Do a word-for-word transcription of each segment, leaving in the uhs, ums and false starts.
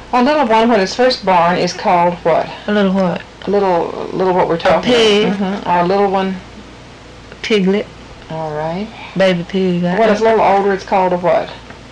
A little one when it's first born is called what? A little what? A little, little what we're talking A pig. about. Mm-hmm. Our little one. Piglet. All right. Baby pig. When it's a little older, it's called a what?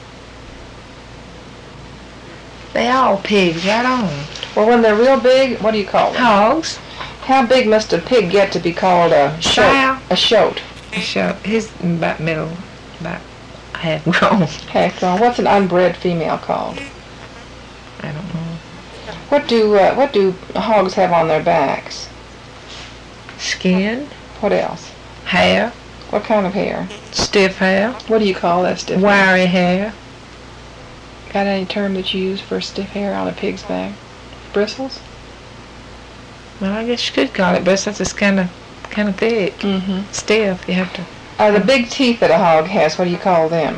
They all pigs, right on. Well, when they're real big, what do you call them? Hogs. How big must a pig get to be called a Sow. shoat? A shoat. A shoat. He's about middle, about half grown. Half grown. What's an unbred female called? I don't know. What do uh, what do hogs have on their backs? Skin. What else? Hair. What kind of hair? Stiff hair. What do you call that stiff hair? Wiry hair. Got any term that you use for stiff hair on a pig's back? Bristles? Well, I guess you could call it bristles. It's kind of, kind of thick. Mm-hmm. Stiff. You have to. Uh, the big teeth that a hog has, what do you call them?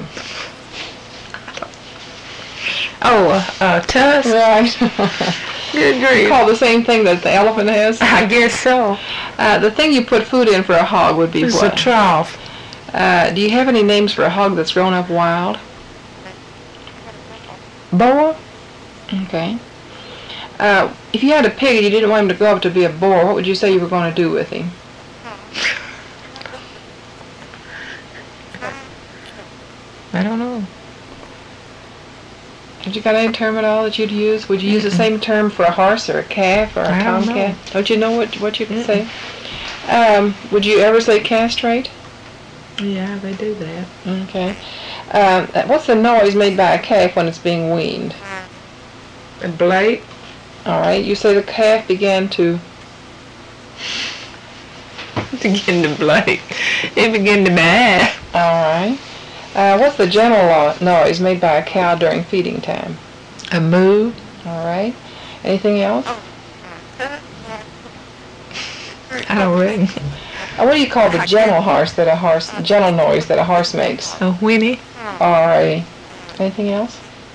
Oh, uh, uh tusk. Right. Good grief. You call the same thing that the elephant has? I guess so. Uh, the thing you put food in for a hog would be It's what? a trough. Uh, do you have any names for a hog that's grown up wild? Boar. Okay. Uh, if you had a pig and you didn't want him to grow up to be a boar, what would you say you were going to do with him? I don't know. Have you got any term at all that you'd use? Would you use the same term for a horse or a calf or a I don't tomcat? know. Don't you know what what you can Mm-mm. say? Um, would you ever say castrate? Yeah, they do that. Okay. Um, what's the noise made by a calf when it's being weaned? A blade. All right. You say the calf began to. Begin to blade. It begin to bad. All right. Uh, what's the general uh, noise made by a cow during feeding time? A moo. All right. Anything else? I don't reckon. Uh, what do you call the gentle horse that a horse gentle noise that a horse makes? A whinny. All right. Anything else?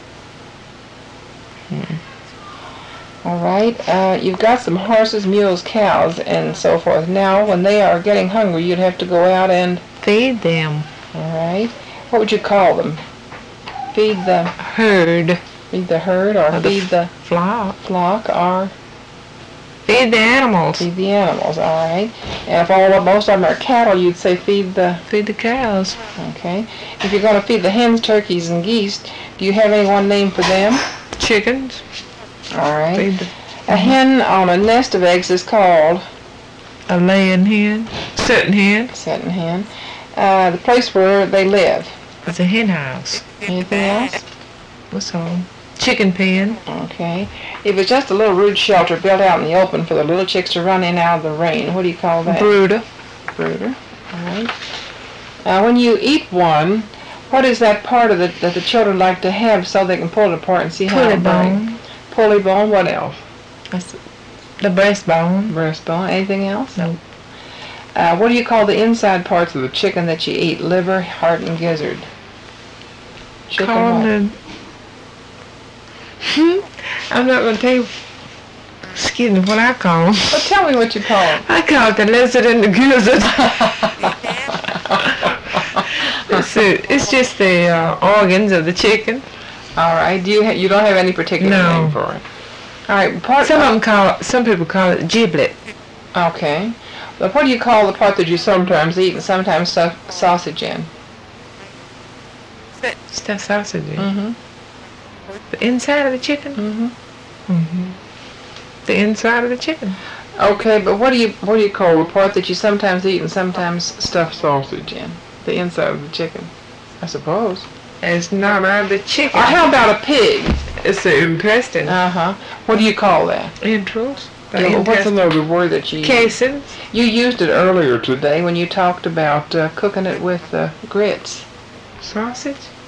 Hmm. All right. Uh, you've got some horses, mules, cows, and so forth. Now, when they are getting hungry, you'd have to go out and Feed them. all right. What would you call them? Feed the Herd. feed the herd, or Or the feed the Flock. flock, or Feed the animals. feed the animals. All right. And if all most of them are cattle, you'd say feed the. Feed the cows. Okay. If you're going to feed the hens, turkeys, and geese, do you have any one name for them? Chickens. All right. Feed the, A hen on a nest of eggs is called a laying hen. Sitting hen. setting hen. Uh, the place where they live. It's a hen house. Anything else? What's home? Chicken pen. Okay. If it's just a little rude shelter built out in the open for the little chicks to run in out of the rain, what do you call that? Brooder. Brooder. All right. Uh, when you eat one, what is that part of it that the children like to have so they can pull it apart and see how Pulley it breaks? bone. Pulley bone. What else? That's the breastbone. Breastbone. Anything else? No. Uh, what do you call the inside parts of the chicken that you eat? Liver, heart, and gizzard. Chicken Call what? them the... I'm not going to tell you. Excuse me, what I call them. Well, tell me what you call them. I call it the lizard and the gizzard. it's, a, it's just the uh, organs of the chicken. All right. Do you ha- you don't have any particular No. name for it? All right. Part Some of them call it, some people call it giblet. Okay. Well, what do you call the part that you sometimes eat and sometimes stuff sausage in? Stuffed sausage. in. Mm-hmm. The inside of the chicken? Mm-hmm. Mm-hmm. The inside of the chicken. Okay, but what do you what do you call the part that you sometimes eat and sometimes stuff sausage in? The inside of the chicken, I suppose. It's not out of the chicken. Or how about a pig? It's the intestine. Uh huh. What do you call that? Entrails. The Yeah, what's intestine. another word that you use? Casings. You used it earlier today when you talked about uh, cooking it with uh, grits. Sausage.